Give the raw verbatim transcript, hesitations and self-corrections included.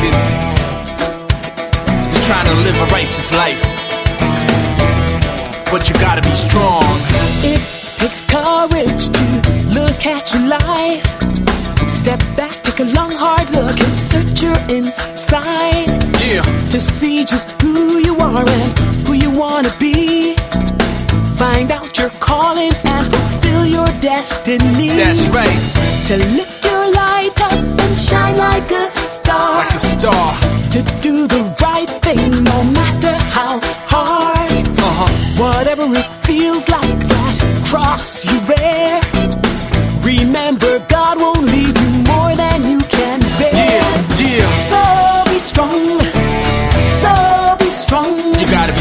Christians. Just trying to live a righteous life. But you gotta be strong. It takes courage to look at your life. Step back, take a long hard look and search your inside. Yeah. To see just who you are and who you wanna be. Find out your calling and fulfill your destiny. That's right. To lift your light up and shine like a star. Like a star. To do the right thing no matter how hard. Uh-huh. Whatever it feels like, that cross you bear. Remember, God won't leave you more than you can bear. Yeah, yeah. So be strong. So be strong. You gotta be